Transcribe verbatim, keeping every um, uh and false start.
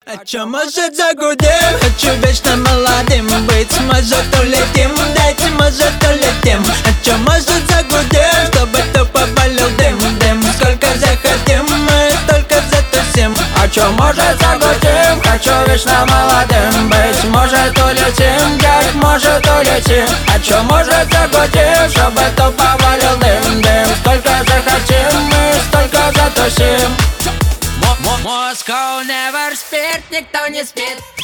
А чё, может, загудим? Хочу вечно молодым быть. Может, улетим, дайте, может, улетим. А чё, может, загудим? Чтобы тупо валил дым, дым. Сколько захотим, мы столько затусим. А чё, может, загудим? Хочу вечно молодым быть. Может, улетим, дядь, может, улетим. А чё, может, загудим? Чтобы тупо валил дым, дым. Сколько захотим, мы столько затусим. Москва never спит, никто не спит.